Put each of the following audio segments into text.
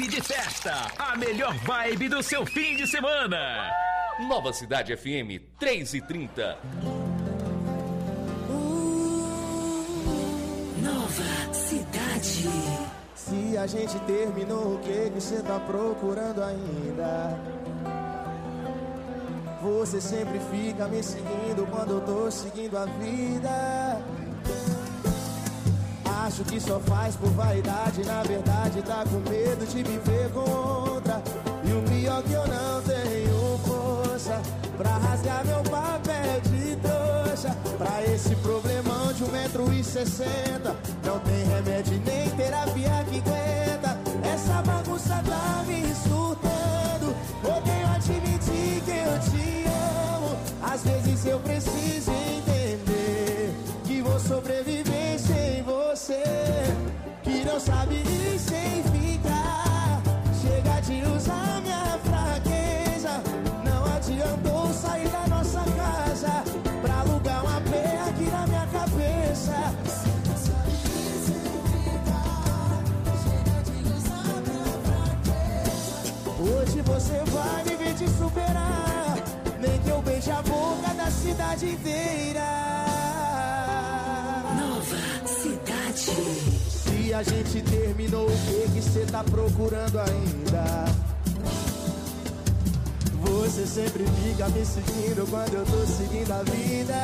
Vibe de festa, a melhor vibe do seu fim de semana. Nova Cidade FM 3h30. Nova Cidade. Se a gente terminou, o que você tá procurando ainda? Você sempre fica me seguindo quando eu tô seguindo a vida. Acho que só faz por vaidade, na verdade tá com medo de me ver contra. E o pior que eu não tenho força pra rasgar meu papel de trouxa. Pra esse problemão de 1,60 m, não tem remédio nem terapia que aguenta. Essa bagunça tá me surtando, odeio admitir que eu te amo. Às vezes eu preciso entender que vou sobreviver sem você, que não sabe ir sem ficar. Chega de usar minha fraqueza, não adiantou sair da nossa casa pra alugar uma pé aqui na minha cabeça. Hoje você vai me ver te superar, nem que eu beije a boca da cidade inteira. Nova Cidade. Se a gente terminou, o que cê tá procurando ainda? Você sempre fica me seguindo quando eu tô seguindo a vida.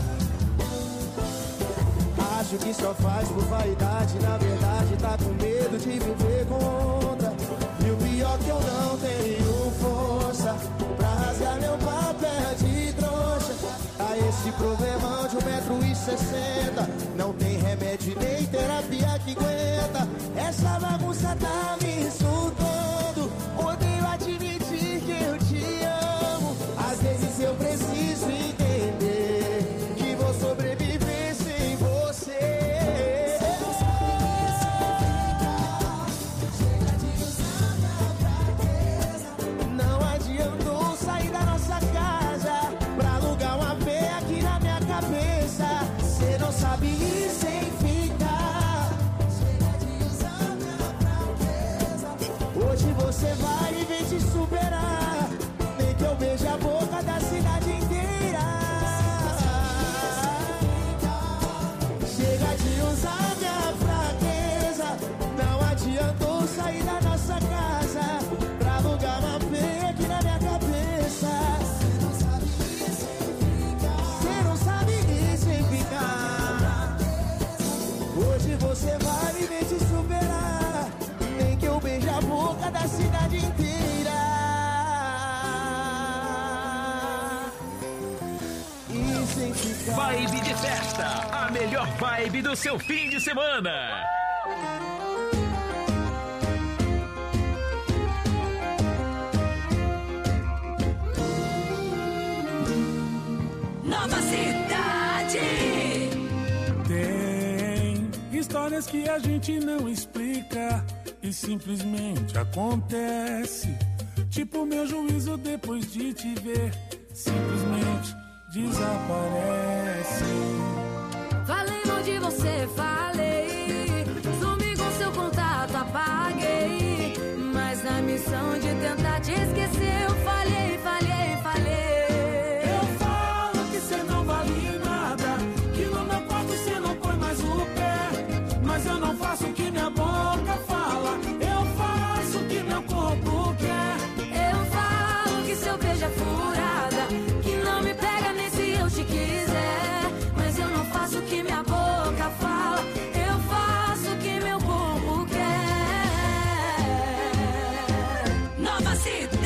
Acho que só faz por vaidade, na verdade tá com medo de me ver contra. E o pior que eu não tenho força pra rasgar meu papel de trouxa. A esse problemão de 1,60 m, não tem remédio nem terapia que aguenta. Essa bagunça tá me insultando, odeio admitir que eu te amo. Às vezes eu preciso entender que vou sobreviver sem você. Não adiantou sair da nossa casa pra alugar uma pé aqui na minha cabeça. Cê não sabe ir sem ficar. Hoje você vai me ver te superar, nem que eu beije a boca da cidade inteira. Chega de usar minha fraqueza, não adiantou sair da nossa casa pra alugar uma pé aqui na minha cabeça. Cê não sabe ir sem ficar. Hoje você vai me ver te superar, nem que eu beije a boca da cidade inteira. E sem ficar. Vibe de festa, a melhor vibe do seu fim de semana. Nova Cidade. Tem histórias que a gente não explica e simplesmente acontece. Tipo meu juízo depois de te ver, simplesmente desaparece. Falei mal de você, falei. Sumi com seu contato, apaguei. Mas na missão de tentar te esquecer, eu falhei. Eu falo que cê não vale nada, que no meu quarto cê não põe mais o pé. Mas eu não faço o que minha boca fala, eu faço o que meu corpo quer. Eu falo que seu beijo é furada, que não me pega nem se eu te quiser. Mas eu não faço o que minha boca fala, eu faço o que meu corpo quer. Nova Cidade.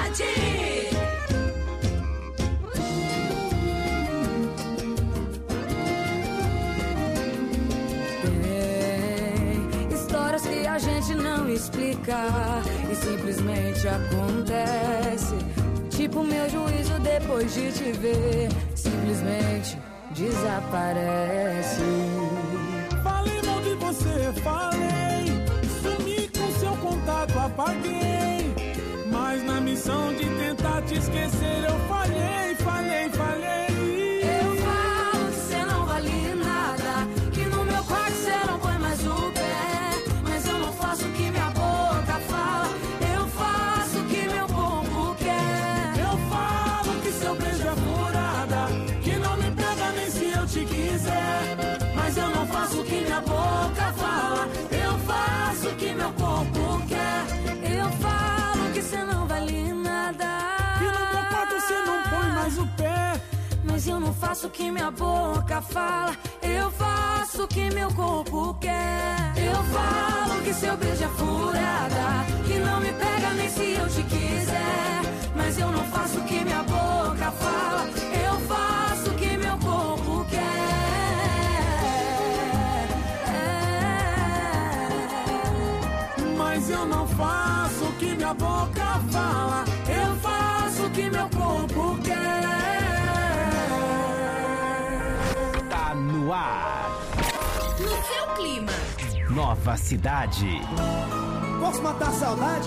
Tem histórias que a gente não explica e simplesmente acontece. Tipo meu juízo depois de te ver, simplesmente desaparece. Falei mal de você, falei. Sumi com seu contato, apaguei. Mas na missão de tentar te esquecer, eu falhei. Eu falo que cê não vale nada, que no meu quarto cê não põe mais o pé. Mas eu não faço o que minha boca fala, boca fala. Eu faço o que meu corpo quer. Eu falo que cê não vale nada. E no meu quarto cê não põe mais o pé. Mas eu não faço o que minha boca fala. Eu faço o que meu corpo quer. Eu falo que seu beijo é furada, que não me pega nem se eu te quiser. Mas eu não faço o que minha boca fala. Eu faço o que meu corpo quer. Mas eu não faço o que minha boca fala. Eu faço o que meu corpo quer. Tá no ar. No seu clima. Nova Cidade. Posso matar a saudade?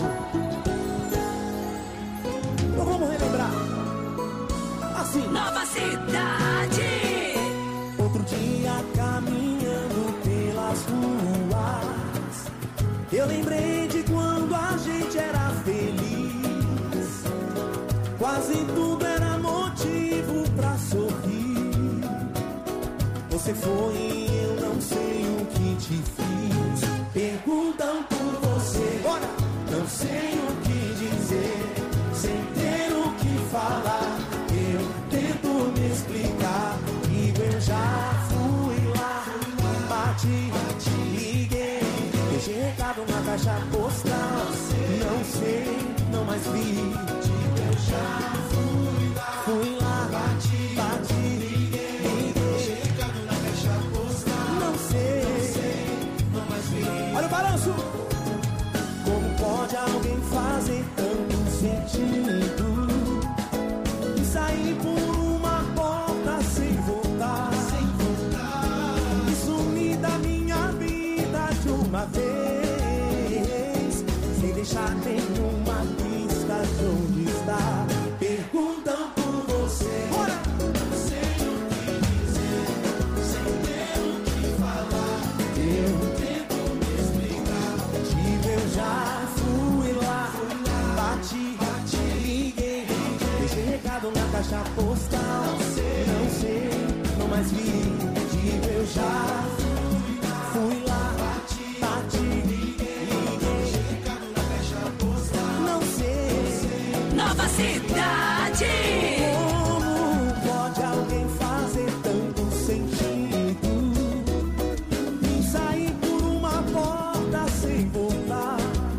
Então vamos relembrar. Assim. Nova Cidade. Outro dia caminhando pelas ruas, eu lembrei de quando a gente era feliz. Quase tudo era motivo pra sorrir. Você foi e eu não sei o que te fiz. Perguntam por você, bora! Não sei o que dizer, sem ter o que falar. Eu tento me explicar e eu já fui lá. Bati, liguei, deixei recado na caixa postal. Não sei, não mais vi. Eu já fui lá, bati, liguei, deixei recado na caixa postal. Não sei, não mais vi. Olha o balanço! Como pode alguém fazer tanto sentido e sair por uma porta sem voltar, e sumir da minha vida de uma vez, sem deixar nenhuma pista de onde está? Perguntam por você, bora! Não sei o que dizer, sem ter o que falar. Eu tento me explicar, digo eu já fui lá, bati, liguei, deixei recado na caixa postal. Não sei, não mais vi, digo eu já fui lá, bati, liguei, deixei recado na caixa postal. Não sei, Nova Cidade. como pode alguém fazer tanto sentido e sair por uma porta sem voltar,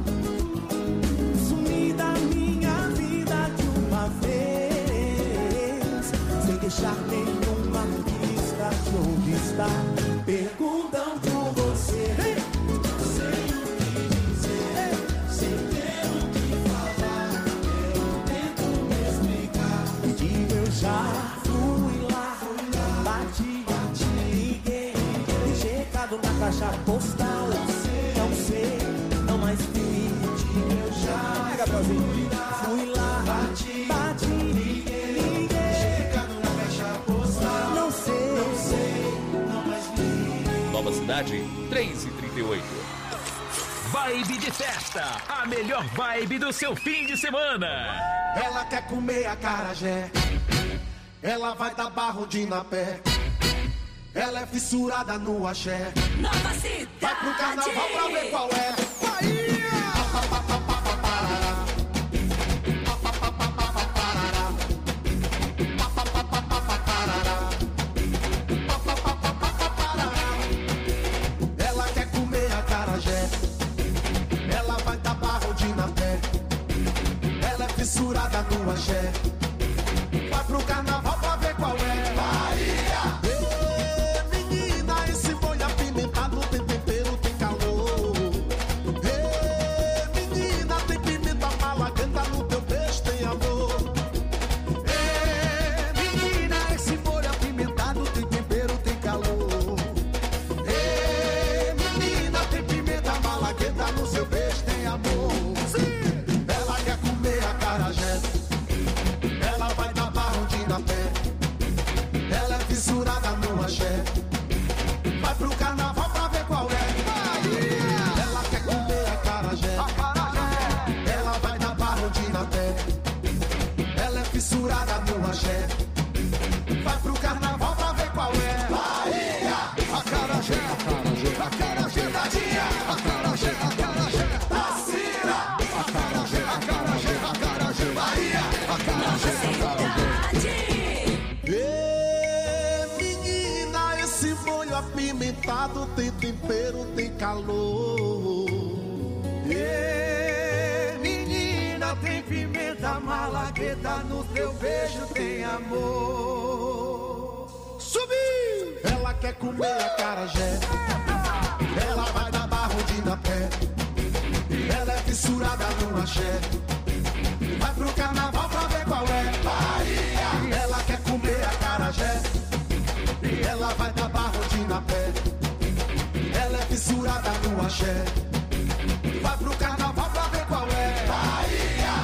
sumir da minha vida de uma vez, sem deixar nenhuma pista de onde está? Perguntam por você, sem o que dizer, sem ter o que falar. Eu tento me explicar e digo eu já fui lá, bati, liguei, deixei recado na caixa postal. Não sei, não mais vi, digo eu já fui lá, bati, liguei, deixei recado na caixa postal. Não sei, não mais vi. Nova Cidade, 3h38. Vibe de festa. A melhor vibe do seu fim de semana. Ela quer comer acarajé, ela vai dar barro de na pé. Ela é fissurada no axé, Nova Cidade. vai pro carnaval pra ver qual é. Ela quer comer acarajé, ela vai dar barro de na pé. Ela é fissurada no axé, vai pro carnaval pra ver qual é. Bahia! Ê, menina, esse boi apimentado tem tempero, tem calor. Ê, menina, tem pimenta malaganda, no teu beijo tem amor. Ê, menina, esse boi apimentado tem tempero, tem calor. Ê, menina, tem pimenta malaganda, no seu beijo tem amor. Sim! Ela quer comer acarajé, ela vai dar barro de na pé. Ela é fissurada no axé, vai pro carnaval pra ver qual é. Ela quer comer acarajé, ela vai dar barro de na pé. Ela é fissurada no axé, vai pro carnaval pra ver qual é. Acarajé, acarajé, acarajé. tem tempero, tem calor. Menina, tem pimenta, malagueta, no teu beijo tem amor. Subiu! Ela quer comer acarajé, ela vai dar barrudinho na pé. Ela é fissurada no axé, vai pro carnaval pra ver qual é. Bahia! Ela quer comer acarajé, ela vai dar barrudinho na pé. Ela é fissurada no axé, vai pro carnaval pra ver qual é. Bahia!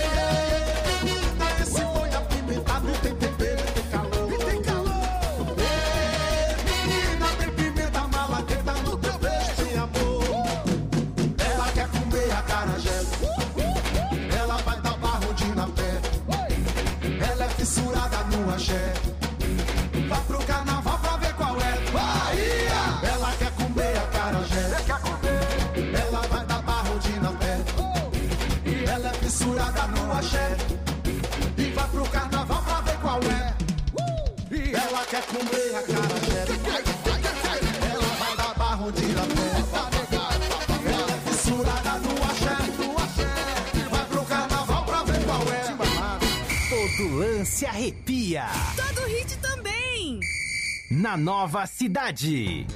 Esse boi apimentado tem tempero, tem calor. E tem calor. Menina, tem pimenta, malagueta, no teu beijo tem amor. Ela quer comer acarajé, ela vai dar barrudinho na pé. Ela é fissurada no axé, vai pro carnaval pra ver qual é. Bahia! Ela quer comer acarajé, ela vai dar barrudinho na pé. Ela é fissurada no axé, e vai pro carnaval pra ver qual é. Ela quer comer acarajé, ela vai dar barrudinho na pé. Ela é fissurada no axé, e vai pro carnaval pra ver qual é. Todo lance arrepia. Todo hit também. Na Nova Cidade.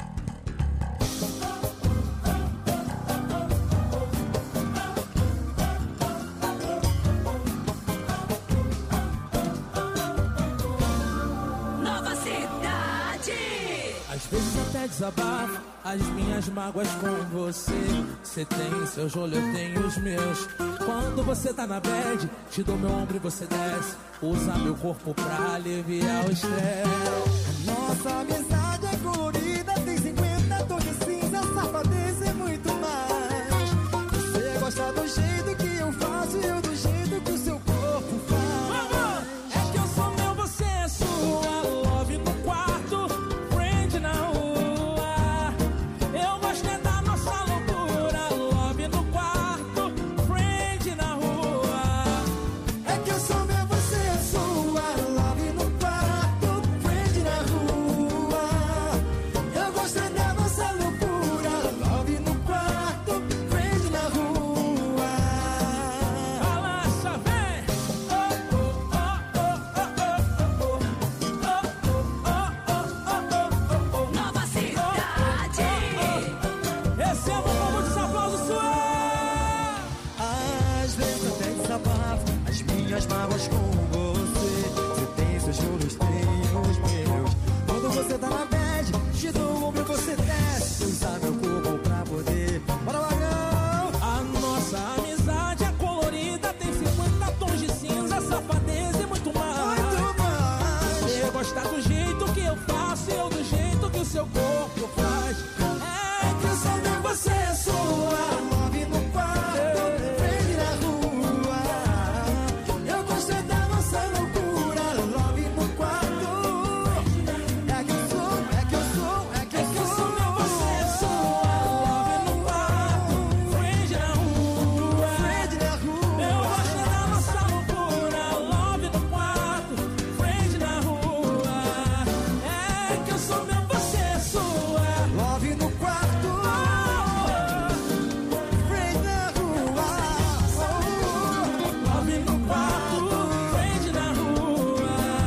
Nova Cidade. Às vezes até desabafo as minhas mágoas com você. Você tem seus rolhos, eu tenho os meus. Quando você tá na bad, te dou meu ombro e você desce. Usa meu corpo pra aliviar o estresse. Nossa amizade é colorida, tem 50 tons de cinza, safadeza e muito mais. Você gosta do jeito que eu faço e eu do jeito que o seu corpo faz. É que eu sou meu, você é sua. Love no quarto, friend na rua. Eu gosto é da nossa loucura. Love no quarto, friend na rua. É que eu sou meu, você é sua. Love no quarto, friend na rua. Eu gosto é da nossa loucura. Love no quarto, friend na rua. Balança, vem! Oh, oh, oh, oh, oh, oh, oh, oh, oh, oh, oh, oh, oh. Nova Cidade. Receba um pouco de aplauso suave. Às vezes até desabafo as minhas mágoas com você. Você tem seus juros, tenho os meus. Quando você tá na bad, te dou um ombro e você desce. Usa meu corpo pra poder. Bora, Magão! A nossa amizade é colorida, tem 50 tons de cinza, safadeza e muito mais. Muito mais. Você gosta do jeito que eu faço e eu do jeito que o seu corpo faz. É que eu sou meu, você é sua. Love no quarto, friend na rua. Eu gosto é da nossa loucura. Love no quarto. É que eu sou, é que eu sou, é que É que eu sou meu, você é sua. Love no quarto, friend na rua. friend na rua. Eu gosto da nossa loucura. Love no quarto, friend na rua. É que eu sou meu, você é sua. Love no quarto, friend na rua. Love no quarto, friend na rua.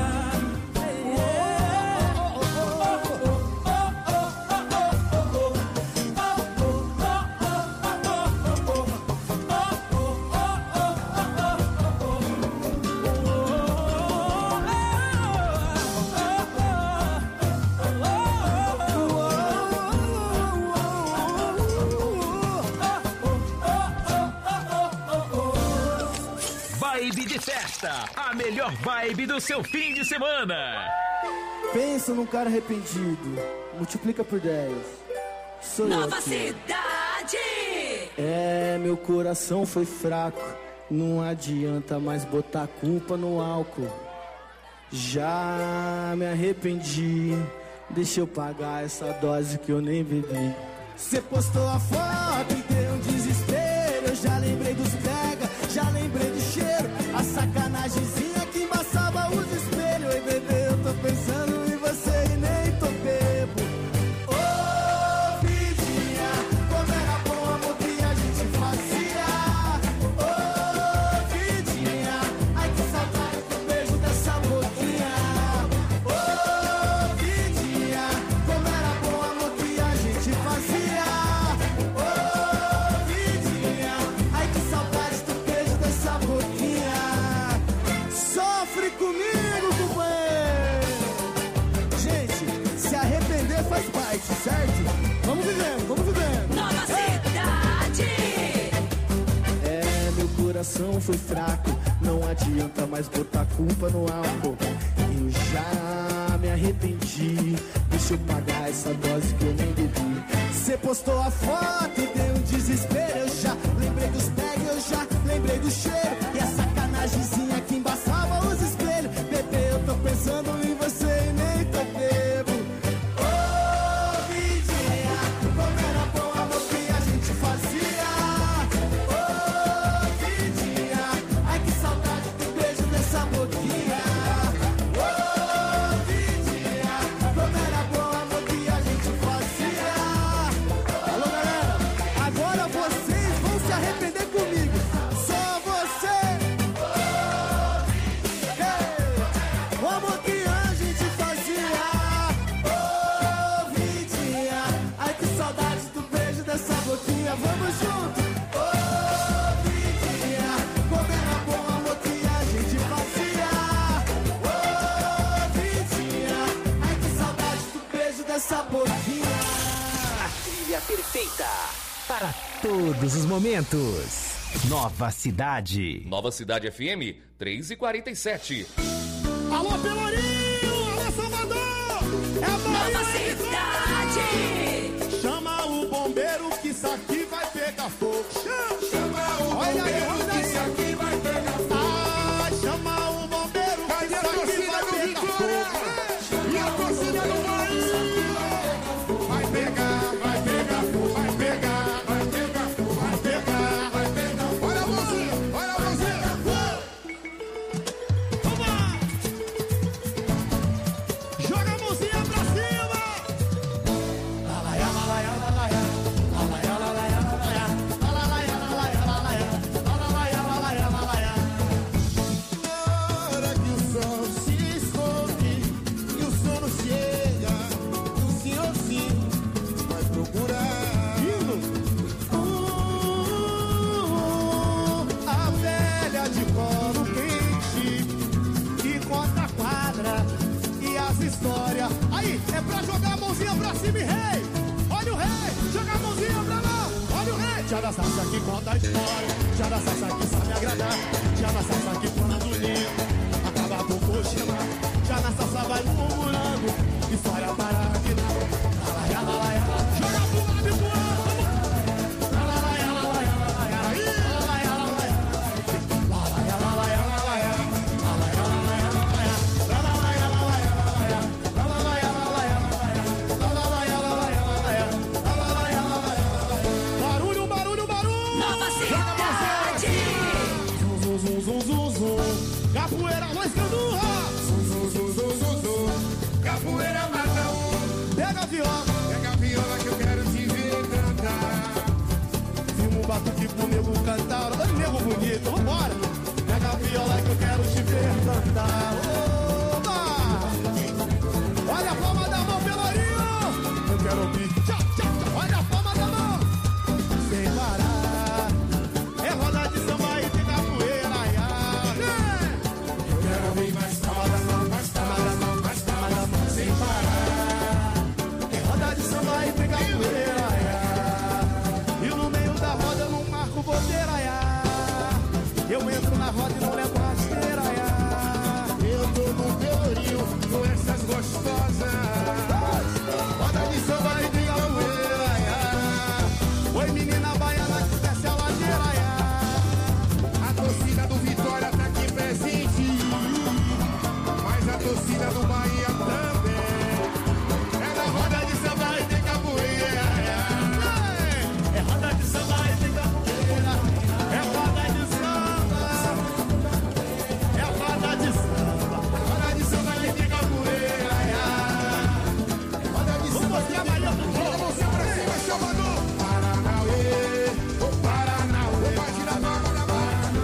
Vibe de festa. A melhor vibe do seu fim de semana. Pensa num cara arrependido, multiplica por 10. Sou eu Nova aqui. Cidade. É, meu coração foi fraco, não adianta mais botar a culpa no álcool. Já me arrependi, deixa eu pagar essa dose que eu nem bebi. Cê postou a foto e deu um desespero, eu já lembrei dos pega, já lembrei do cheiro, a sacanagemzinha que embaçava os espelhos. Ei, bebê, eu tô pensando em você e nem tô bebo. Oh, coração foi fraco. Não adianta mais botar culpa no álcool. Eu já me arrependi. Deixa eu pagar essa dose que eu nem bebi. Cê postou a foto e deu um desespero. Eu já lembrei dos pegs, eu já lembrei do cheiro. E a sacanagemzinha que embaçava os espelhos. Bebê, eu tô pensando em você e nem tô bebo. Ô, vidinha, como era bom amor que a gente fazia. Ô, vidinha, ai que saudade do beijo dessa boquinha. Ô, vidinha, como era bom amor que a gente fazia. Alô, galera, agora vocês vão se arrepender comigo. Só você. O amor que a gente fazia. Ô, vidinha, ai que saudade do beijo dessa boquinha. Vamos junto. Ô, vidinha, como era bom o amor que a gente fazia. Ô, vidinha, ai que saudade do beijo dessa boquinha. Trilha perfeita para todos os momentos. Nova Cidade. Nova Cidade FM, 3h47. Alô, Pelourinho! Alô, Salvador! É a Nova Bahia! Cidade. Chama o bombeiro que isso aqui vai pegar fogo. Chama o bombeiro que isso aqui vai pegar fogo. Ah, chama o bombeiro que isso aqui vai pegar fogo. E a torcida do Bahia vai pegar, vai pegar fogo, vai pegar, vai pegar fogo, vai pegar, vai pegar fogo. Olha a mãozinha, olha a mãozinha. Vamos lá. Joga a mãozinha pra cima. Lalaia, lalaia, lalaia. Lalaia, lalaia, lalaia. Lalaia, lalaia, lalaia. Lalaia, lalaia, lalaia. Na hora que o sol se esconde e o sono chega, o senhorzinho vai procurar a velha de colo quente que conta a quadra e as histórias. Aí, é pra jogar a mãozinha pra cima e rei. Olha o rei, joga a mãozinha pra lá. Olha o rei. Já da salsa que conta a história, já da salsa que sabe agradar, já da salsa que fala do lindo, acaba por coxinha. Já na salsa vai murmurando, história para que não. Lalaia, lalaia, joga pro lado e pro outro. Lalaia, lalaia, lalaia. Aí, lalaia, lalaia. Lalaia, lalaia, lalaia. Lalaia, lalaia, lalaia. Lalaia, lalaia, lalaia. Lalaia, lalaia, lalaia. Lalaia, lalaia, lalaia. Lalaia, lalaia. Barulho, barulho, barulho. Nova Cidade. Zum, zum, zum, zum, zum. Capoeira, Luiz Candurra. Zum, zum, zum, zum, zum, zum. Capoeira, Matão. Pega a viola que eu quero te ver cantar. Filma um batuque pro nego cantar. Olha o nego bonito, vambora. Pega a viola que eu quero te ver cantar. Oba! Olha a palma da mão, Pelourinho. Eu quero ouvir. Tchau, tchau, tchau. Olha a palma da mão. Sem parar. É roda de samba e tem capoeira. Ai, ai. Eu quero ouvir mais palma da mão, mais palma da mão, mais palma da mão. Sem parar. É roda de samba e tem capoeira. Ai, ai. E no meio da roda eu não marco bobeira. Ai, ai. Eu entro na roda e não levo rasteira. Ai, ai. Eu tô no Pelourinho com essas gostosas. Roda de samba e tem capoeira. Ai, ai. Oi, menina baiana que desce a ladeira. Ai, ai. A torcida do Vitória tá aqui presente, mas a torcida do Bahia também. É na roda de samba e tem capoeira. É roda de samba e tem capoeira. É roda de samba. É roda de samba. Roda de samba e tem capoeira. É roda de samba e tem capoeira. Joga você pra cima, Salvador. Paranauê, ô Paranauê. Vai tirar a mão da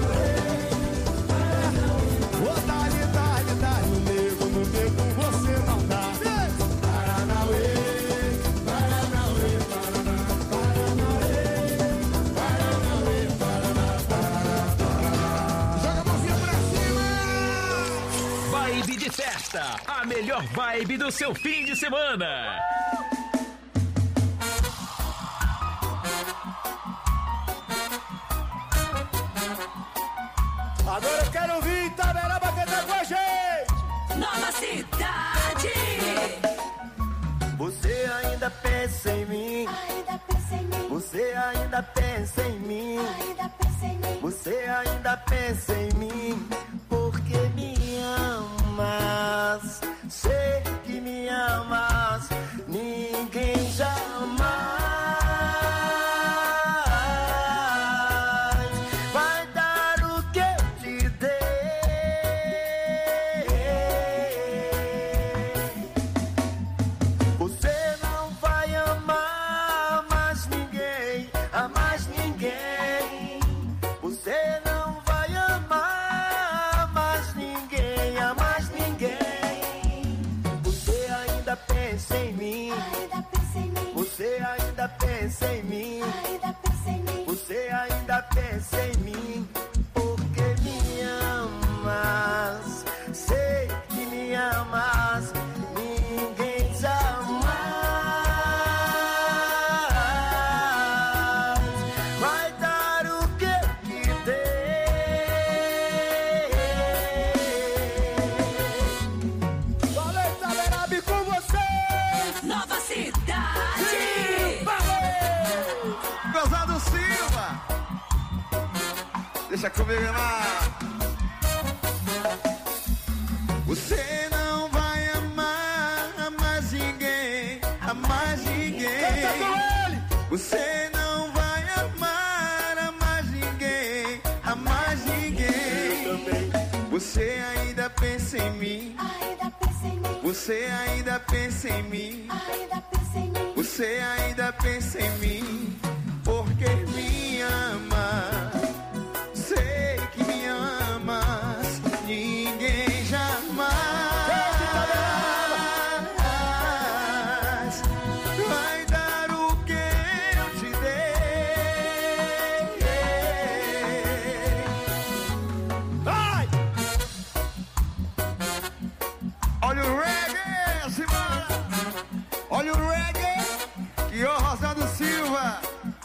Ô, dá-lhe, dá-lhe, dá-lhe, no nego, você não dá. Paranauê, Paranauê, Paraná, Paranauê, Paranauê, Paraná, Paraná, Paraná. Joga a mãozinha pra cima! Vibe de festa, a melhor vibe do seu fim de semana. quero ouvir Itaberaba cantar com a gente. Nova Cidade. Você ainda pensa em mim. Ainda pensa em mim. Você ainda pensa em mim. Ainda pensa em mim. Você ainda pensa em mim. Porque me amas. Sei que me amas. Ninguém jamais vai dar o que eu te dei. Você não vai amar mais ninguém, a mais ninguém. Você não vai amar mais ninguém, a mais ninguém. Você ainda pensa em mim. Ainda pensa em mim. Você ainda pensa em mim. Ainda pensa em mim. Você ainda pensa em mim. Porque me amas. Sei que me amas. Ninguém jamais vai dar o que eu te dei. Valeu, Itaberaba, com vocês! Nova Cidade. Gozado Silva. Deixa comigo, irmão. Você não vai amar mais ninguém, a mais ninguém. Você não vai amar a mais ninguém, a mais ninguém. Você ainda pensa em mim. Ainda pensa em mim. Você ainda pensa em mim. Ainda pensa em mim. Você ainda pensa em mim, porque me ama. Sei que me amas. Ninguém jamais vai dar o que eu te dei. Vai! Olha o reggae, Simão. Olha o reggae. E o Rosado Silva.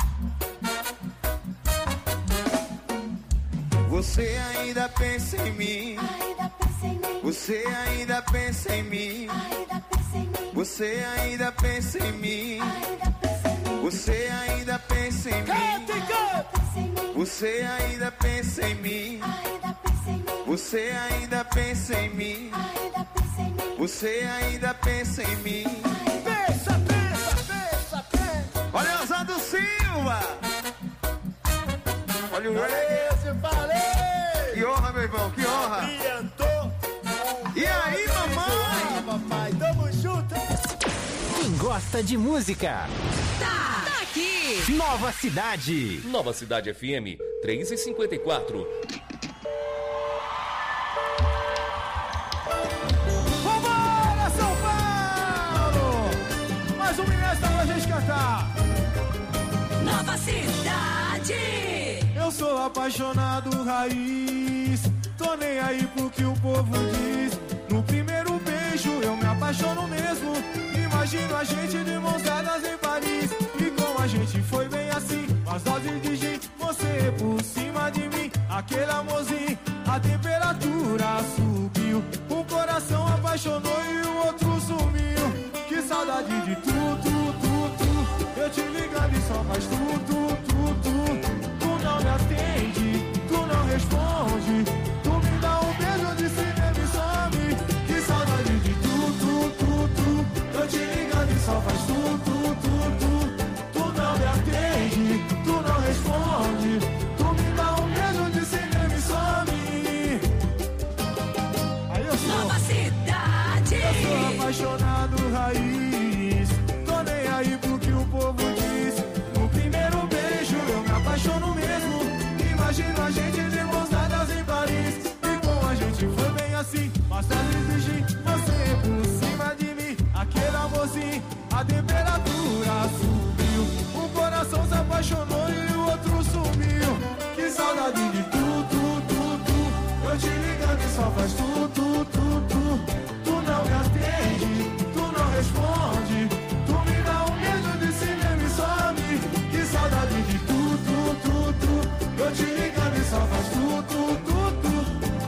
Você ainda pensa em mim. Ainda pensa em mim. Você ainda pensa em mim. Ainda pensa em mim. Você ainda pensa em mim. Ainda pensa em mim. Você ainda pensa em mim. Pensa em mim. Você ainda pensa em mim. Ainda pensa em mim. Você ainda pensa em mim. Ainda pensa em mim. Você ainda pensa em mim. Pensa, pensa, pensa, pensa. Olha o Rosado Silva. Olha o reggae. Esse falei! Que honra, meu irmão, que honra. Orientou. E aí, mamãe? Papai, tamo junto. Quem gosta de música, Tá aqui. Nova Cidade. Nova Cidade FM 3h54. Vambora, São Paulo! Mais um inédito pra gente cantar. Nova Cidade. Eu sou apaixonado raiz. Tô nem aí pro que o povo diz. No primeiro beijo eu me apaixono mesmo. Imagino a gente de mãos dadas em Paris. E com a gente foi bem assim. As doses de gin, você por cima de mim. Aquele amorzinho, a temperatura subiu. Um coração apaixonou e o outro sumiu. Que saudade de tu. Eu te ligando e só faz tu. Tu não me atende, tu não responde. Tu me dá um beijo de cinema e some. Que saudade de tu. Eu te ligando e só faz tu. Tu não me atende, tu não responde. Tu me dá um beijo de cinema e some. Aí eu sou Nova Cidade. eu sou apaixonado raiz. Tô nem aí pro que o povo diz. No primeiro beijo eu me apaixono mesmo. Imagino a gente de mãos dadas em Paris. E com a gente foi bem assim. Mas tarde de gin, você por cima de mim. Aquele amorzinho, a temperatura subiu. Um coração se apaixonou e o outro sumiu. Que saudade de tu. Eu te ligando e só faz tu. Tu não me atende, tu não responde. Tu me dá um beijo de cinema e some. Que saudade de tu. Eu te ligando e só faz tu.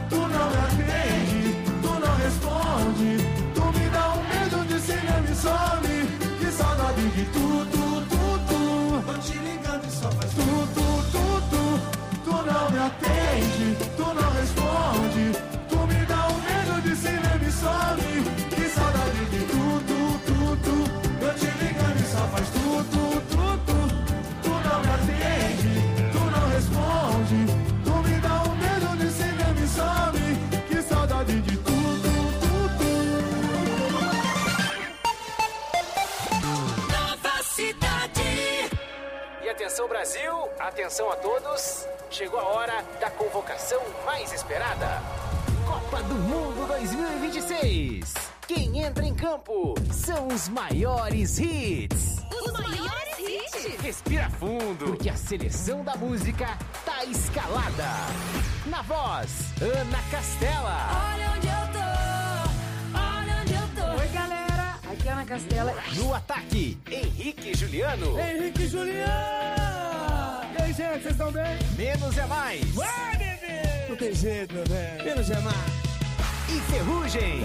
Atenção Brasil, atenção a todos. Chegou a hora da convocação mais esperada. Copa do Mundo 2026. Quem entra em campo são os maiores hits. Os maiores hits. Respira fundo, porque a seleção da música tá escalada. Na voz, Ana Castela. Olha onde eu tô, olha onde eu tô. Oi, galera, aqui é a Ana Castela. No ataque, Henrique Juliano. Henrique Juliano! E aí, gente, vocês estão bem? Menos é mais. Vai, bebê! Não tem jeito, meu bem. Menos é mais. E Ferrugem.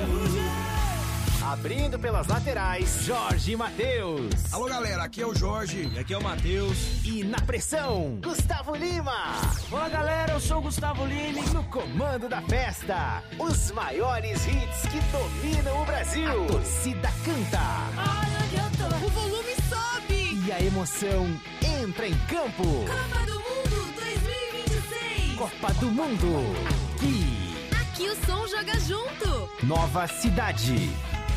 Abrindo pelas laterais, Jorge e Matheus. Alô, galera, aqui é o Jorge e aqui é o Matheus. E na pressão, Gustavo Lima. Olá, galera, eu sou o Gustavo Lima. No comando da festa, os maiores hits que dominam o Brasil. A torcida canta. Olha onde eu tô. O volume sobe. E a emoção entra em campo. Copa do Mundo 2026. Copa do Mundo. Aqui o som joga junto. Nova Cidade.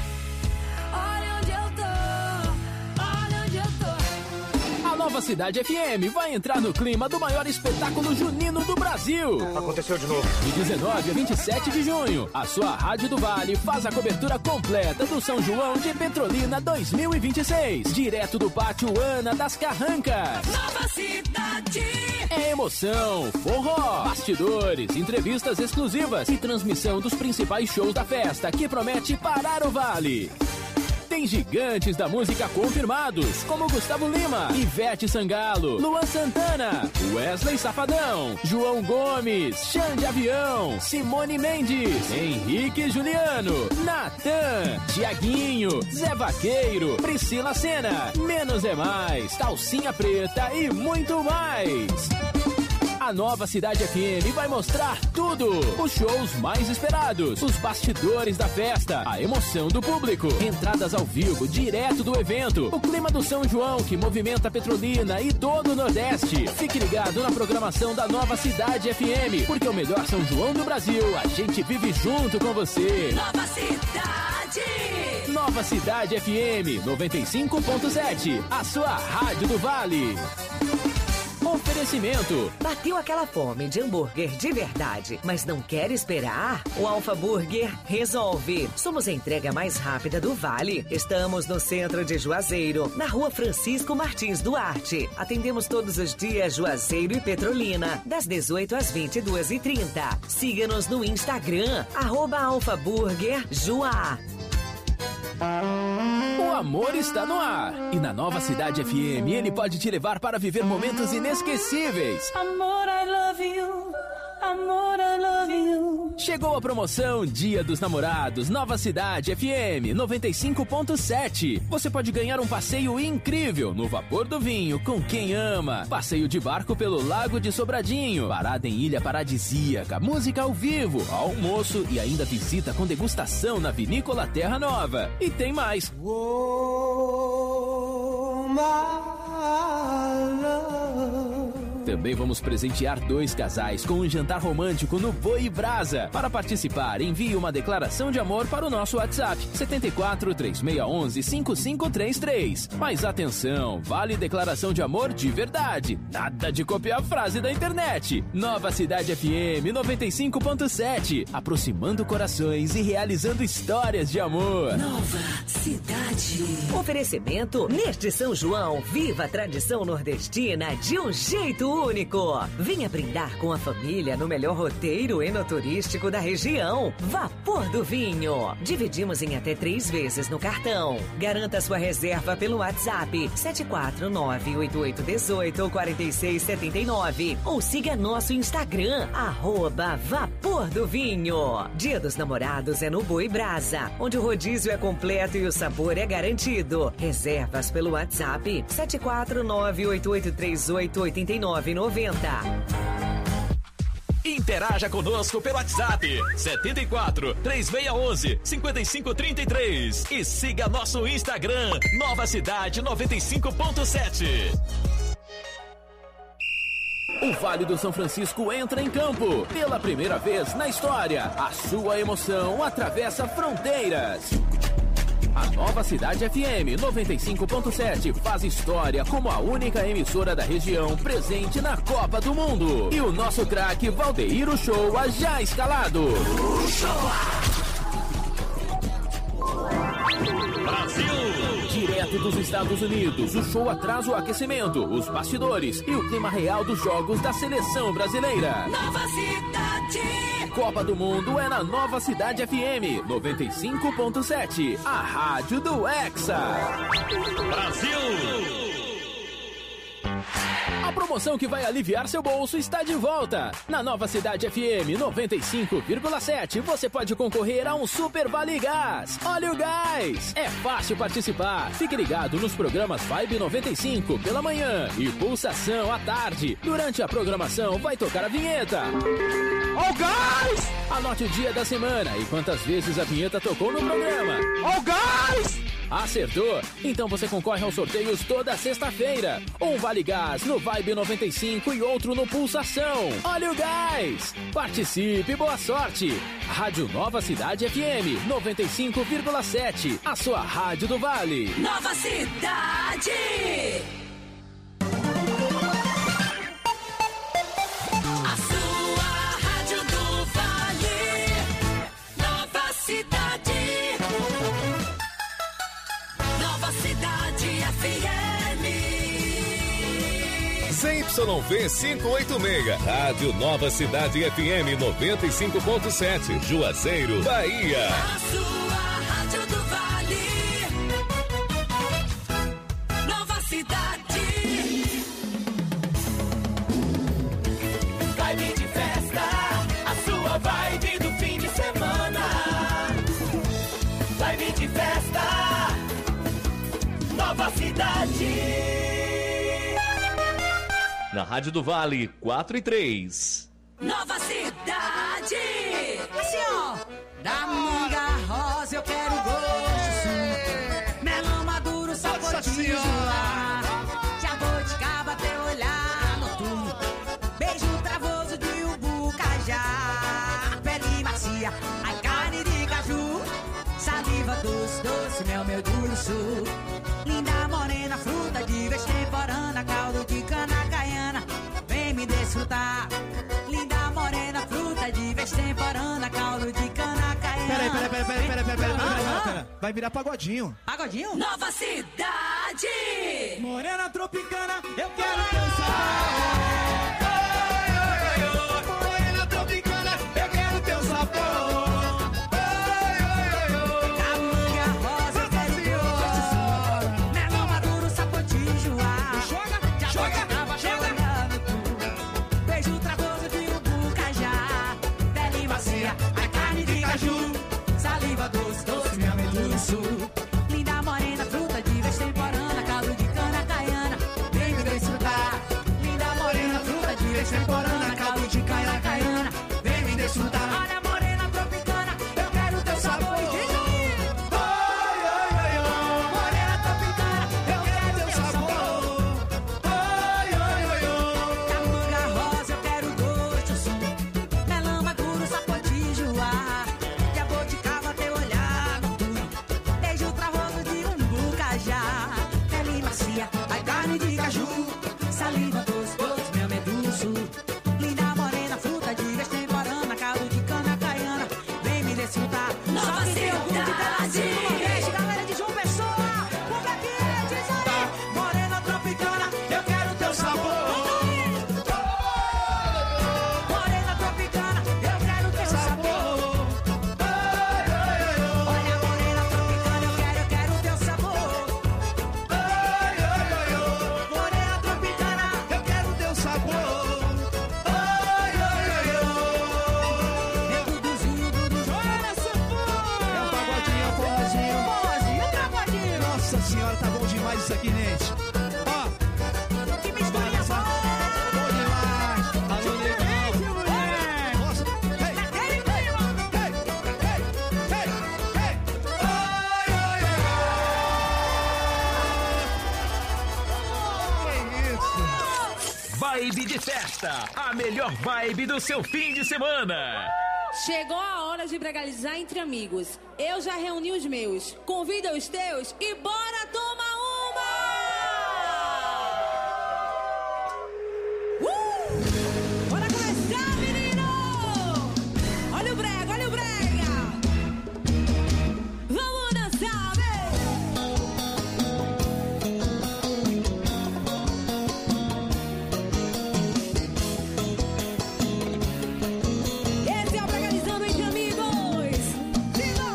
Olha onde eu tô, olha onde eu tô. A Nova Cidade FM vai entrar no clima do maior espetáculo junino do Brasil. Aconteceu de novo. De 19 a 27 de junho, a sua Rádio do Vale faz a cobertura completa do São João de Petrolina 2026. Direto do Pátio Ana das Carrancas. Nova Cidade. É emoção, forró, bastidores, entrevistas exclusivas e transmissão dos principais shows da festa que promete parar o Vale. Tem gigantes da música confirmados, como Gustavo Lima, Ivete Sangalo, Luan Santana, Wesley Safadão, João Gomes, Xande Avião, Simone Mendes, Henrique Juliano, Natan, Tiaguinho, Zé Vaqueiro, Priscila Sena, Menos é Mais, Calcinha Preta e muito mais. A Nova Cidade FM vai mostrar tudo. Os shows mais esperados, os bastidores da festa, a emoção do público, entradas ao vivo direto do evento, o clima do São João que movimenta Petrolina e todo o Nordeste. Fique ligado na programação da Nova Cidade FM, porque o melhor São João do Brasil a gente vive junto com você. Nova Cidade. Nova Cidade FM 95.7, a sua rádio do Vale. Oferecimento. Bateu aquela fome de hambúrguer de verdade, mas não quer esperar? O Alfa Burger resolve. Somos a entrega mais rápida do Vale. Estamos no centro de Juazeiro, na rua Francisco Martins Duarte. Atendemos todos os dias Juazeiro e Petrolina, das 18 às 22h30. Siga-nos no Instagram, @alfaburgerjuá. O amor está no ar. E na Nova Cidade FM ele pode te levar para viver momentos inesquecíveis. Amor, I love you. Amor, I love you. Chegou a promoção Dia dos Namorados, Nova Cidade FM 95.7. Você pode ganhar um passeio incrível no Vapor do Vinho com quem ama. Passeio de barco pelo Lago de Sobradinho. Parada em ilha paradisíaca, música ao vivo, almoço e ainda visita com degustação na Vinícola Terra Nova. E tem mais. Também vamos presentear 2 casais com um jantar romântico no Boi Brasa. Para participar, envie uma declaração de amor para o nosso WhatsApp 74 3611 5533. Mas atenção, vale declaração de amor de verdade. Nada de copiar a frase da internet. Nova Cidade FM 95.7, aproximando corações e realizando histórias de amor. Nova Cidade. Oferecimento, neste São João, viva a tradição nordestina de um jeito único. Venha brindar com a família no melhor roteiro enoturístico da região. Vapor do Vinho. Dividimos em até 3 vezes no cartão. Garanta sua reserva pelo WhatsApp 74988184679 ou siga nosso Instagram @Vapor do Vinho. Dia dos Namorados é no Boi Brasa, onde o rodízio é completo e o sabor é garantido. Reservas pelo WhatsApp 74988388990. Interaja conosco pelo WhatsApp 74 3611 5533 e siga nosso Instagram Nova Cidade 95.7. O Vale do São Francisco entra em campo. Pela primeira vez na história, a sua emoção atravessa fronteiras. A Nova Cidade FM 95.7 faz história como a única emissora da região presente na Copa do Mundo. E o nosso craque Valdeir Uchoa já escalado. Brasil! Direto dos Estados Unidos, o show traz o aquecimento, os bastidores e o clima real dos jogos da seleção brasileira. Nova Cidade! Copa do Mundo é na Nova Cidade FM 95.7, a rádio do Hexa. Brasil! A promoção que vai aliviar seu bolso está de volta. Na Nova Cidade FM 95,7 você pode concorrer a um Super Vale Gás. Olha o gás! É fácil participar. Fique ligado nos programas Vibe 95 pela manhã e Pulsação à tarde. Durante a programação vai tocar a vinheta. Ó o gás! Anote o dia da semana e quantas vezes a vinheta tocou no programa. Ó o gás! Acertou? Então você concorre aos sorteios toda sexta-feira. Um Vale Gás no Vibe 95 e outro no Pulsação. Olha o gás! Participe, boa sorte! Rádio Nova Cidade FM 95,7. A sua rádio do Vale. Nova Cidade! A sua rádio do Vale. Nova Cidade. Nova Cidade FM. ZYV 586, Rádio Nova Cidade FM 95.7, Juazeiro, Bahia. A sua rádio do Vale. Nova Cidade. Vibe de festa, a sua vibe do fim de semana. Vibe de festa, Nova Cidade. Na Rádio do Vale, 4 e 3. Nova Cidade. Assim, ó. Da manga rosa eu quero gosto. Melão maduro, sabor de joá. Jabuticaba até olhar noturno. Beijo travoso de ubu cajá. Pele macia, ai carne de caju. Saliva doce, doce, mel, meu dulço. Linda morena, fruta de vez temporana. Caldo de cana caiana, vem me desfrutar. Linda morena, fruta de vez temporana. Caldo de cana caiana. Pera. Vai virar pagodinho. Pagodinho? Nova Cidade. Morena tropicana, eu quero teu sabor. Morena tropicana, eu quero teu sabor. Saliva doce, doce, mel, meu dulço. Linda morena, fruta de vez temporana. Caldo de cana caiana, vem me desfrutar. Linda morena, fruta de vez temporana. Caldo de cana caiana, vem me desfrutar. Olha morena tropicana, eu quero teu sabor. Diz aí. Morena tropicana, eu quero teu sabor. Da manga rosa eu quero gosto, som. Melão maduro, sabor de joá. Jabuticaba até olhar noturno. Beijo travoso de umbu cajá. Pele macia, ai carne de caju. Saliva doce, doce, mel, medulço. Linda morena, fruta de vez temporana. Caldo de cana caiana, vem me desfrutar. Nova Cidade. Galera de João Pessoa, como é que é? Diz aí. Morena tropicana, eu quero teu sabor. Morena tropicana, eu quero teu sabor. Olha morena tropicana, eu quero teu sabor. Morena tropicana, Eu quero teu sabor. meu duduzinho, duduzinho. Olha essa porra. É um pagodinho, é um forrozinho. Forrozinho, tragodinho. Nossa senhora, tá bom demais isso aqui, gente. Ó, Que misturinha boa. bom demais. Alô, legal. Nossa, hey, Naquele clima. Vibe de festa, a melhor vibe do seu fim de semana. Chegou a hora gosta de bragalizar entre amigos. Eu já reuni os meus. Convida os teus e bora tomar uma! Bora começar, menino! Olha o brega, olha o brega! Vamos dançar, esse é o Bragalizando entre Amigos! Viva!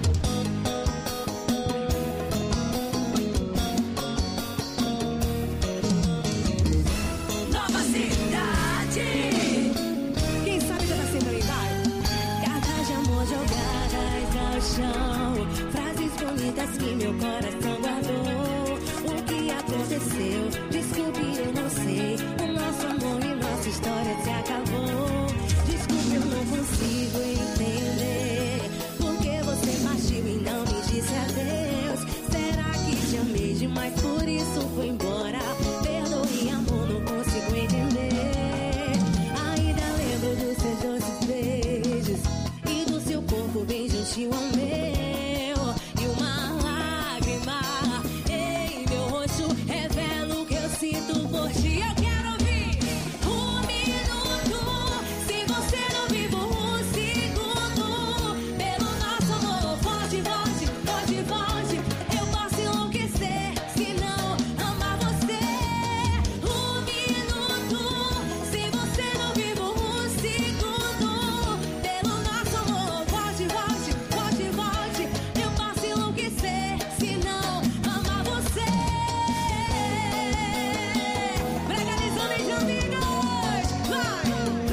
Nova cidade. Quem sabe que tá sempre vai? Cartas de amor jogadas ao chão, frases bonitas que meu coração guardou. O que aconteceu? Desculpe, eu não sei. O nosso amor e nossa história se acabou. Desculpe, eu não consigo entender porque você partiu e não me disse adeus. Será que te amei demais, por isso fui embora? Perdoe, amor, não consigo entender. Ainda lembro dos seus doces beijos e do seu corpo bem juntinho ao meu. E uma lágrima em meu rosto revela o que eu sinto por ti. Eu quero ouvir um minuto. Se você não vive um segundo, pelo nosso amor, volte, volte, volte, volte. Eu posso enlouquecer se não amar você. Um minuto. Se você não vive um segundo, pelo nosso amor, volte, volte, volte, volte. Eu posso enlouquecer se não amar você. Bragalizando entre amigos. Vai,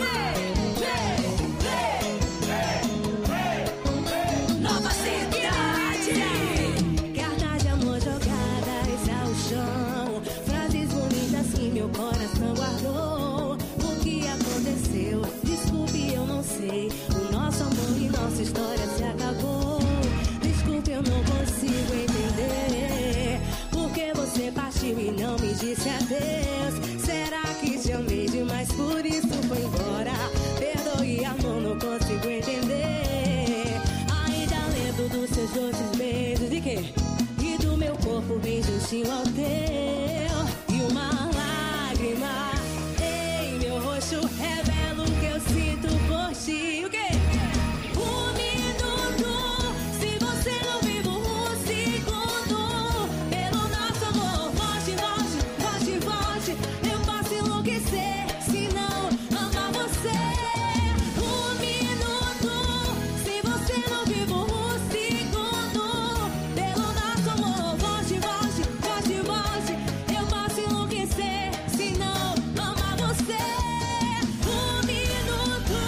Nova cidade. cartas de amor jogadas ao chão, frases bonitas que meu coração guardou. O que aconteceu? Desculpe, eu não sei. O nosso amor e nossa história se acabou. Desculpe, eu não consigo entender porque você partiu e não me disse adeus. Será que te amei demais, por isso foi embora? Perdoe, amor, não consigo entender. Ainda lembro dos seus doces beijos de quê? E do meu corpo bem juntinho ao teu. E uma lágrima em meu rosto revela o que eu sinto por ti. O quê? Um minuto. Se você não vive um segundo, pelo nosso amor, volte, volte, volte, volte. Eu posso enlouquecer se não amar você. Um minuto. Se você não vive um segundo, pelo nosso amor, volte, volte, volte, volte. Eu posso enlouquecer se não amar você. Um minuto.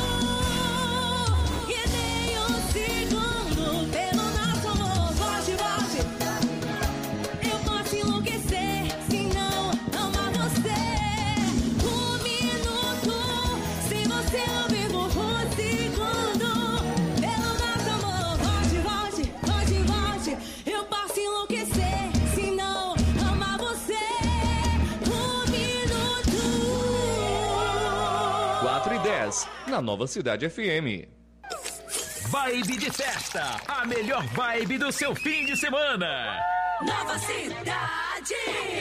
E nem um segundo, pelo nosso amor, volte, volte. Eu posso enlouquecer se não amar você. Um minuto. Se você não vive um segundo, pelo nosso amor, volte, volte, volte, volte. Eu posso enlouquecer se não amar você. Um minuto. 4:10, na Nova Cidade FM. Vibe de festa, a melhor vibe do seu fim de semana. Nova cidade.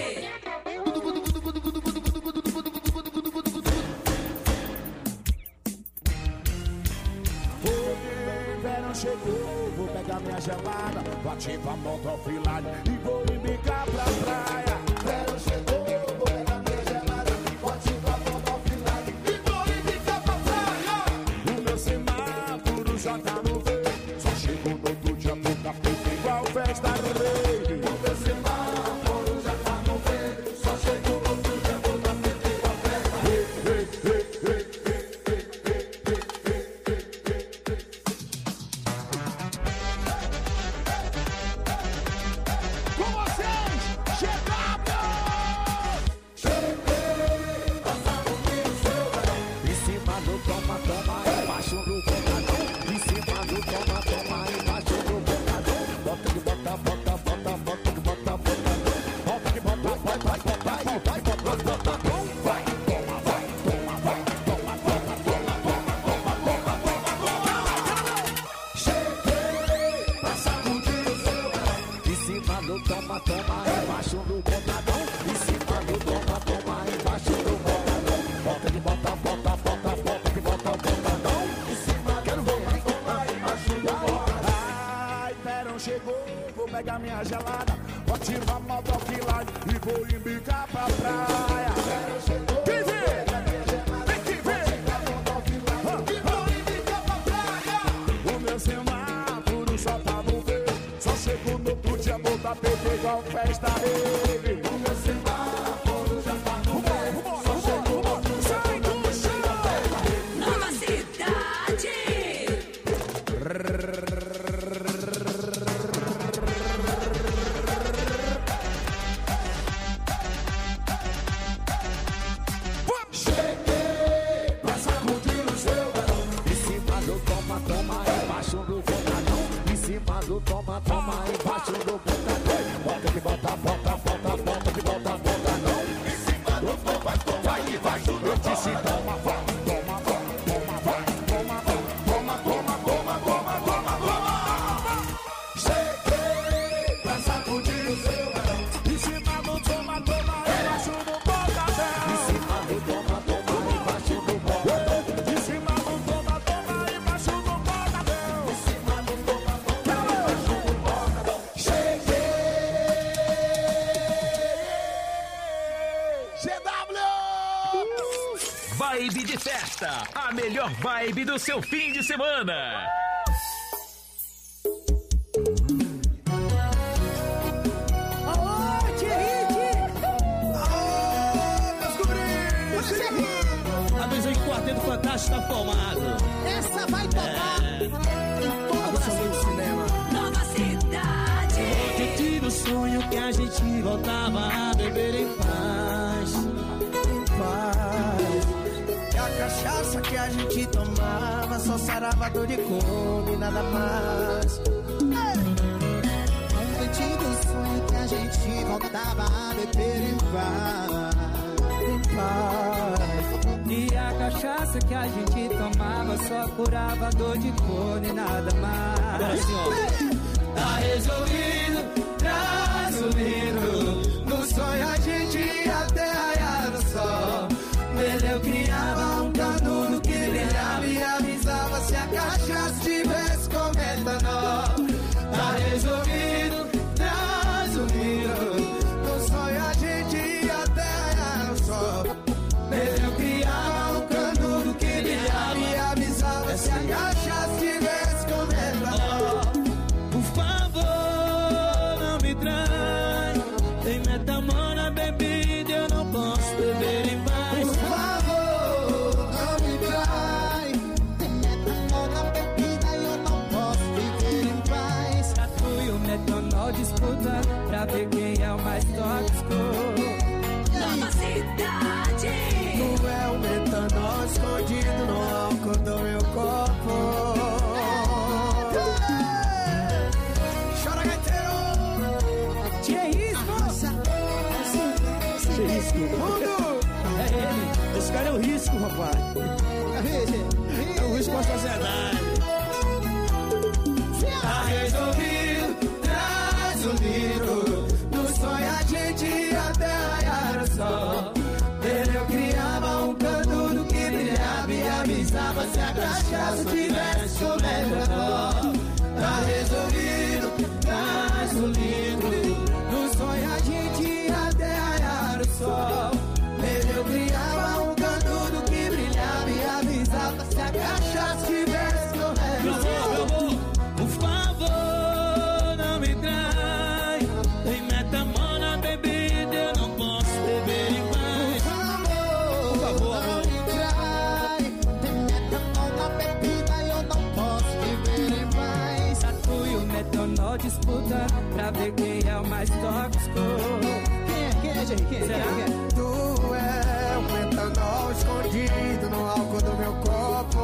O verão chegou, vou pegar minha gelada, vou ativar a moto offline e vou embicar pra praia. Verão chegou, vou pegar minha gelada, vou ativar a moto offline e vou embicar pra praia. O meu semáforo já tá no verde, só chego no outro dia boca preta igual festa rave. O meu semáforo já tá no verde, só chego no outro dia boca preta igual festa rave. Com vocês, chegado! Cheguei, passando no seu verão. Em cima do toma, toma, embaixo do bocadão. Em cima do toma, toma, embaixo do bocadão. Bota, bota, bota, bota, bota. do toma, toma, embaixo do botadão. Em cima do toma, toma, embaixo do botadão. Bota que bota, bota, bota, bota que bota o botadão. Em cima do toma, toma, embaixo do botadão. Ai, verão chegou, vou pegar minha gelada. Vou ativar modo offline e vou embicar pra praia. Verão chegou, vou pegar minha gelada. Vem que vem. Só pra não ver, só chego no outro dia, vou dar PT igual festa rave. O meu semáforo já tá no ver, só chego no outro dia, vou dar PT igual festa rave. Nova cidade. Cheguei pra sacudir o seu verão. Em cima do toma, toma, embaixo do botadão. Em cima do toma, toma, embaixo do botadão. Bota que bota, bota, bota, bota que bota, bota não. Em cima do toma, toma, vai que vai do meu disse toma, vai, toma, vai, toma, vai, toma, vai, toma, toma, toma, toma, toma, toma. Cheguei pra sacudir o seu verão. Em cima do toma, toma, embaixo do botadão. Em cima do toma, toma, embaixo do botadão. Em cima do toma, toma, embaixo do botadão. Em cima do toma, toma, embaixo do botadão. Cheguei! GW! Vibe de festa, a melhor vibe do seu fim de semana. Alô, Thierry! Alô, meus cobrinhos! Avisou que o Quarteto Fantástico tá formado. Essa vai tocar em todo o Brasil do cinema. Nova cidade. Eu tive o sonho que a gente voltava a beber em paz. Em paz. E a cachaça que a gente tomava só sarava dor de corno e nada mais. Eu tive o sonho que a gente voltava a beber em paz. Em paz. E a cachaça que a gente tomava só curava dor de corno e nada mais. Tá resolvido, traz o livro. No sonho a gente ia até raiar no sol. Nele eu criava um canudo que brilhava e avisava se a cachaça tivesse com metanol. Tá resolvido, traz o livro. No sonho a gente ia até raiar no sol. Nele eu criava um canudo que brilhava e avisava se a cachaça tivesse com metanol. Por favor, não me trai. Tem metamol na bebida, eu não posso beber em paz. Por favor, não me trai. Tem metanol na bebida e eu não posso viver em paz. Tatu e o metanol disputa pra ver quem é o mais tóxico. Nova cidade. Não é o metanol escondido no álcool do meu corpo. Chora, gaiteiro! Thierrisco! Mundo! É ele. Esse cara é o risco, rapaz. É o risco pra sociedade. Tá resolvido, traz o livro. No sonho a gente ia até raiar o sol. Nele eu criava um canudo que brilhava e avisava se a cachaça tivesse com metanol. Tá resolvido, traz o livro. No sonho a gente ia até raiar o sol. Nele eu criava um canudo que brilhava e avisava se a cachaça tivesse com metanol. Por favor, não me trai. Tem metamol na bebida, eu não posso beber em paz. Por favor, não me trai. Tem metanol na bebida e eu não posso viver em paz. Tatu e o metanol disputa pra ver quem é o mais tóxico. Quem é, Jerry? Quem é? Tu é o metanol escondido no álcool do meu corpo.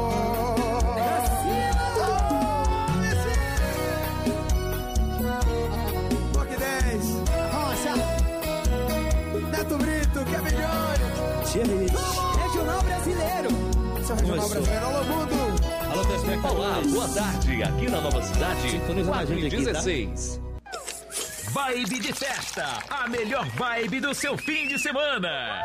Rock 10, Rocha, Neto Brito, Kevin Jones, Thierry. Regional Brasileiro. seu regional brasileiro, alô mundo. Alô, telespectadores. Olá, boa tarde. Aqui na Nova Cidade, Sintoniza a gente aqui, tá? 4h16. Vibe de festa, a melhor vibe do seu fim de semana.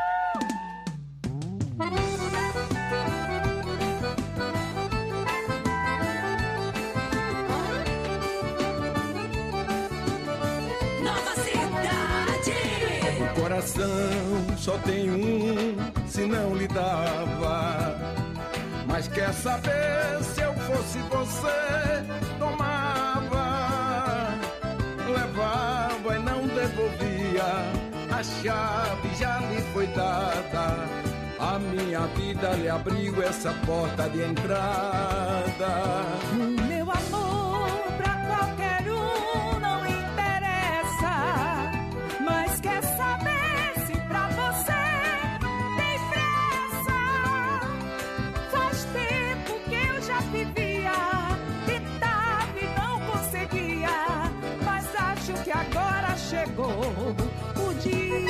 Nova Cidade. O coração só tem um, se não lhe dava. Mas quer saber, se eu fosse você, tomava, levava e não devolvia. A chave já lhe foi dada. A minha vida lhe abriu essa porta de entrada. Meu amor, pra qualquer um não interessa. Mas quer saber se pra você tem pressa? Faz tempo que eu já vivia, tentava e não conseguia. Mas acho que agora chegou o dia.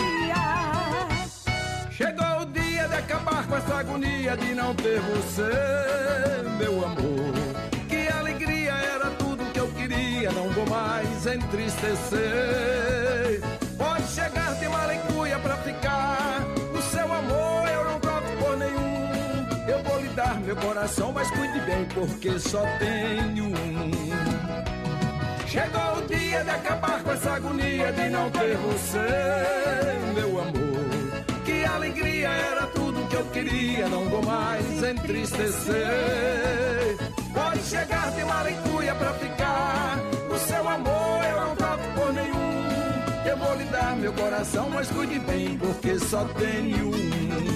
Chegou o dia de acabar com essa agonia de não ter você, meu amor. Que alegria, era tudo que eu queria, não vou mais entristecer. Pode chegar de malicuia pra ficar, o seu amor eu não troco por nenhum. Eu vou lhe dar meu coração, mas cuide bem, porque só tenho um. Chegou o dia de acabar com essa agonia de não ter você, meu amor. Que alegria, era tudo que eu queria, não vou mais entristecer. Pode chegar de malicuia pra ficar, o seu amor eu não troco por nenhum. Eu vou lhe dar meu coração, mas cuide bem, porque só tenho um.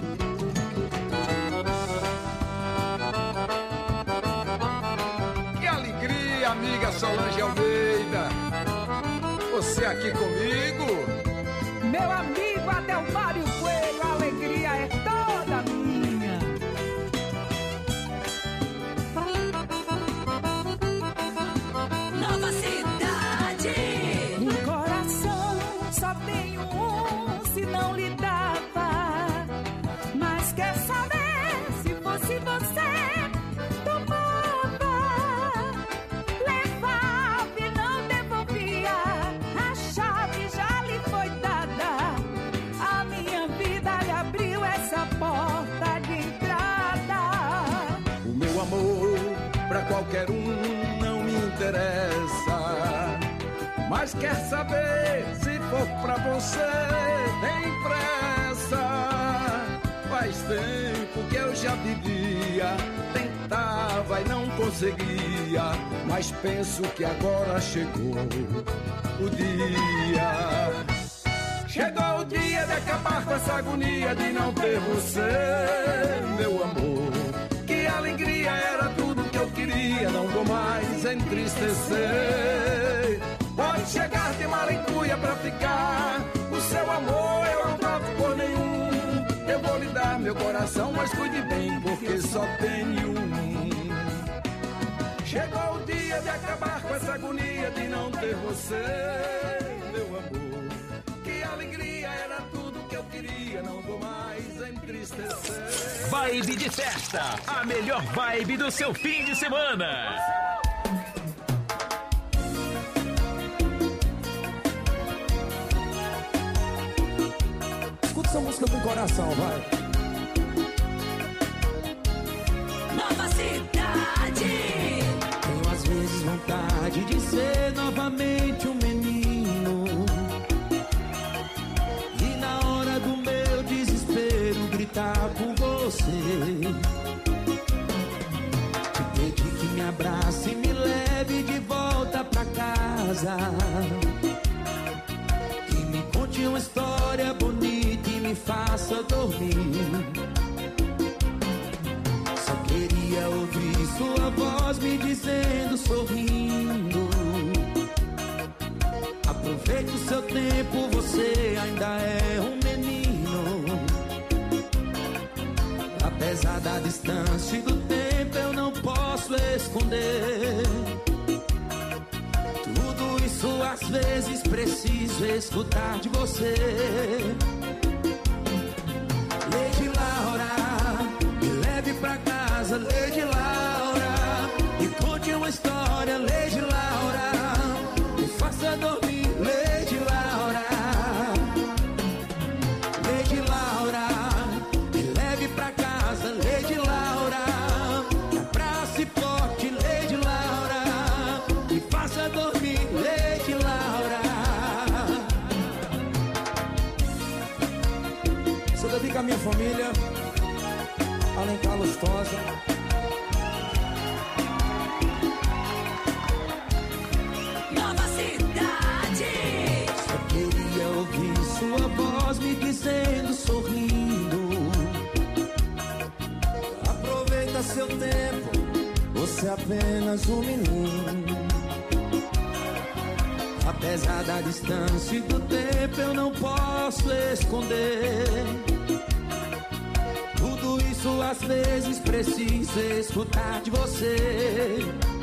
Que alegria, amiga Solange Almeida, você aqui comigo. Meu amigo Adelmário Coelho, a alegria é toda minha. Nova Cidade. No coração só tenho um, se não lhe dava. Mas quer saber, se fosse você, tomava, levava e não devolvia. A chave já lhe foi dada. A minha vida lhe abriu essa porta de entrada. O meu amor pra qualquer um não me interessa. Mas quer saber, se for pra você, tem pressa. Faz tempo que eu já vivia, tentava e não conseguia. Mas penso que agora chegou o dia. Chegou o dia de acabar com essa agonia de não ter você, meu amor. Que alegria, era tudo que eu queria, não vou mais entristecer. Pode chegar de malicuia pra ficar, o seu amor eu não troco por nenhum. Eu vou lhe dar meu coração, mas cuide bem, porque só tenho um. Chegou o dia de acabar com essa agonia de não ter você, meu amor. Que alegria, era tudo que eu queria, não vou mais entristecer. Vibe de festa, a melhor vibe do seu fim de semana. Escuta essa música com coração, vai. Nova Cidade. Tenho às vezes vontade de ser novamente um menino. E na hora do meu desespero gritar por você. Te pedir que me abrace e me leve de volta pra casa. Que me conte uma história bonita e me faça dormir. Só queria ouvir sua voz me dizendo, sorrindo: aproveite o seu tempo, você ainda é um menino. Apesar da distância e do tempo, eu não posso esconder. Tudo isso às vezes preciso escutar de você. Lady Laura, me leve pra casa, Lady Laura. Me conte uma história, Lady Laura. Me faça dormir, Lady a minha família, Alencar Lustosa. Nova Cidade. Só queria ouvir sua voz me dizendo, sorrindo: Aproveita seu tempo, você é apenas um menino. apesar da distância e do tempo, eu não posso esconder. Tudo isso às vezes preciso escutar de você.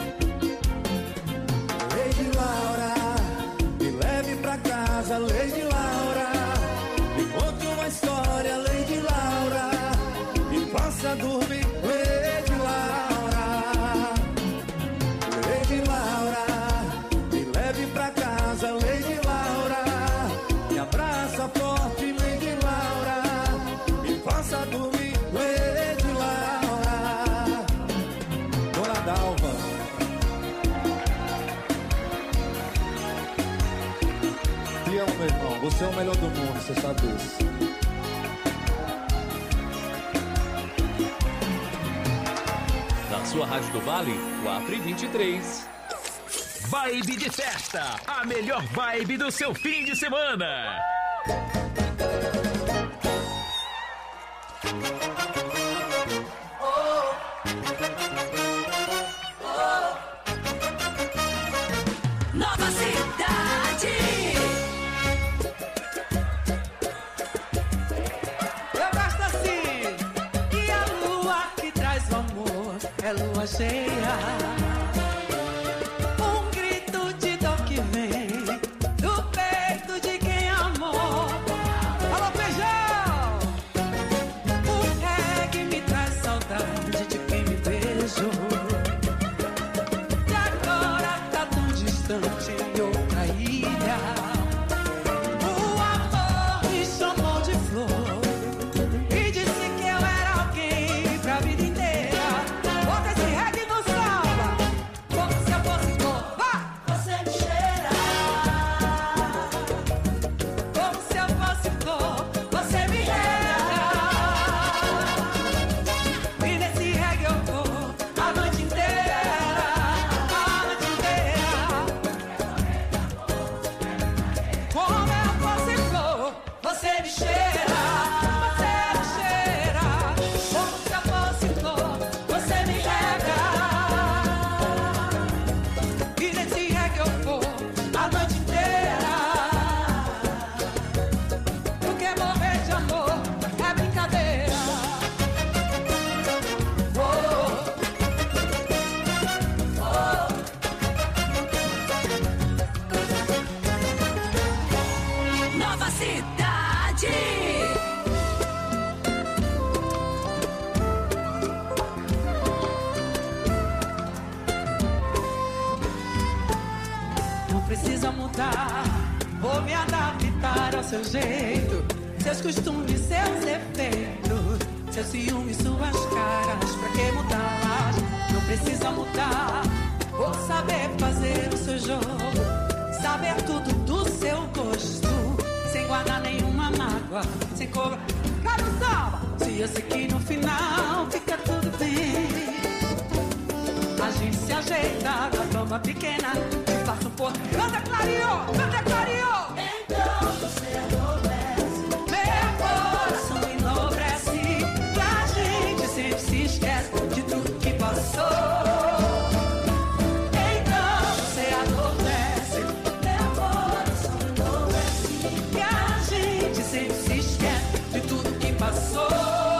Lady Laura, me leve pra casa, Lady Laura. Me conte uma história, Lady Laura. Me faça dormir, Lady Laura. Lady Laura, me leve pra casa, Lady Laura. Me abraça forte, Lady Laura. Me faça dormir, Lady Laura. Dona Dalva. Te amo, meu irmão. Você é o melhor do mundo, você sabe disso. Na sua Rádio do Vale, 4h23. Vibe de festa, a melhor vibe do seu fim de semana. Nova Cidade. Eu gosto assim, que a lua que traz o amor é lua cheia. Um grito de dor que vem do peito de quem amou. Alô, feijão! O reggae me traz saudade de quem me beijou. E agora tá tão distante em outra ilha. O amor me chamou de flor e disse que eu era alguém pra vida inteira. Bota esse reggae no samba, como se eu fosse flor. Vá! Você me cheira, como se eu fosse flor. Você me rega, e nesse reggae eu vou a noite inteira, a noite inteira. Como eu fosse flor, você me cheira, como se eu fosse flor, você me rega, e nesse reggae eu vou a noite inteira, porque morrer de amor é brincadeira. Nova Cidade. Não precisa mudar ou me adaptar ao seu jeito, seus costumes, seus efeitos, seus ciúmes, suas caras, pra que mudá-las? Não precisa mudar ou saber fazer o seu jogo, saber tudo do seu gosto, sem guardar nenhuma mágoa, sem cobrar. Cara, samba! Se eu sei que no final fica tudo bem, a gente se ajeita na cama pequena e passa um pouco. Canta clareou, canta clareou. Então você enobrece, meu coração enobrece, e a gente sempre se esquece de tudo que passou. Então você adormece, meu coração enobrece, e a gente sempre se esquece de tudo que passou.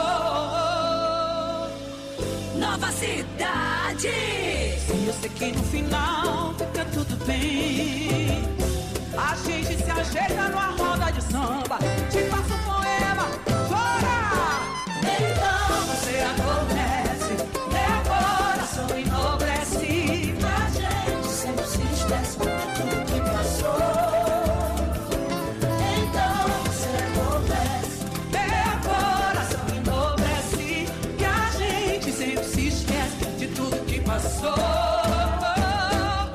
Nova Cidade. E eu sei que no final fica tudo bem, a gente se ajeita numa roda de samba, te passa um poema, chora. Então você adormece, meu coração enobrece, a gente sempre se esquece de tudo que passou. Então você adormece, meu coração enobrece, e a gente sempre se esquece de tudo que passou.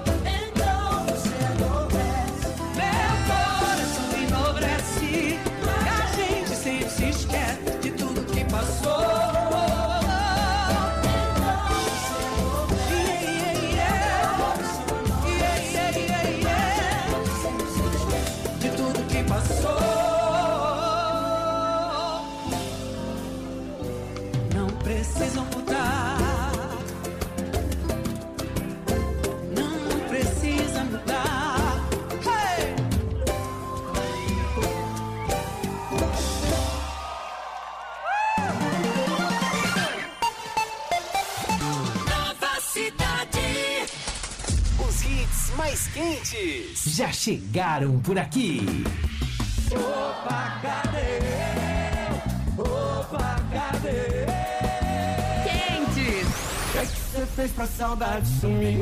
já chegaram por aqui. Opa, cadê? Opa, cadê? Quentes. O que é que você fez pra saudade sumir?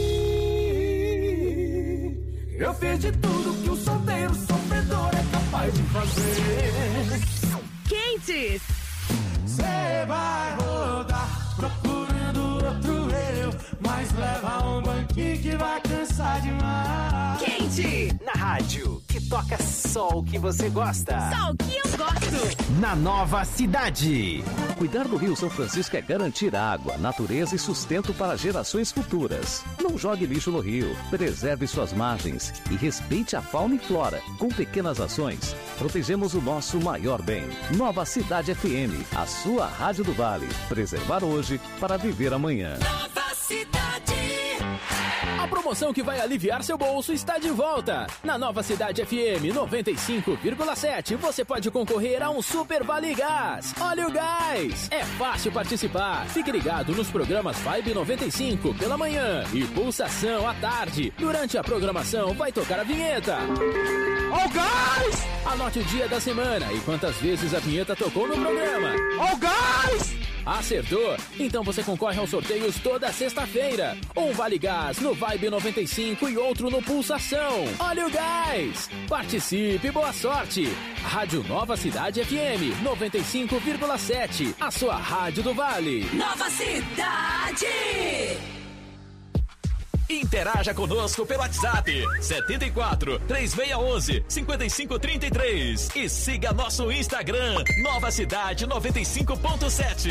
Eu fiz de tudo que um solteiro sofredor é capaz de fazer. Quentes. Cê vai rodar procurando outro eu, mas leva um banquinho que vai cansar demais. Quente. Na rádio, que toca só o que você gosta. Só o que eu gosto. Na Nova Cidade. Cuidar do Rio São Francisco é garantir água, natureza e sustento para gerações futuras. Não jogue lixo no rio, preserve suas margens e respeite a fauna e flora. Com pequenas ações, protegemos o nosso maior bem. Nova Cidade FM, a sua rádio do Vale. Preservar hoje para viver amanhã. Nova Cidade. A promoção que vai aliviar seu bolso está de volta. Na Nova Cidade FM 95,7 você pode concorrer a um Super Vale Gás. Olha o gás! É fácil participar. Fique ligado nos programas Vibe 95 pela manhã e Pulsação à tarde. Durante a programação vai tocar a vinheta. Ó o gás! Anote o dia da semana e quantas vezes a vinheta tocou no programa. Ó o gás! Acertou? Então você concorre aos sorteios toda sexta-feira. Um Vale Gás no Vibe 95 e outro no Pulsação. Olha o gás! Participe, boa sorte! Rádio Nova Cidade FM 95,7. A sua rádio do Vale. Nova Cidade. Interaja conosco pelo WhatsApp 74 3611 5533 e siga nosso Instagram Nova Cidade 95.7.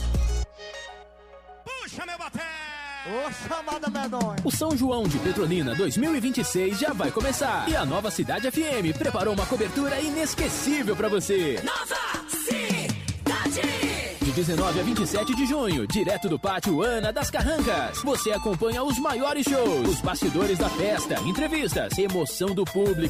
Puxa meu baté! Ô chamada medonha! O São João de Petrolina 2026 já vai começar e a Nova Cidade FM preparou uma cobertura inesquecível para você. Nova Cidade. De 19 a 27 de junho, direto do Pátio Ana das Carrancas. Você acompanha os maiores shows, os bastidores da festa, entrevistas, emoção do público.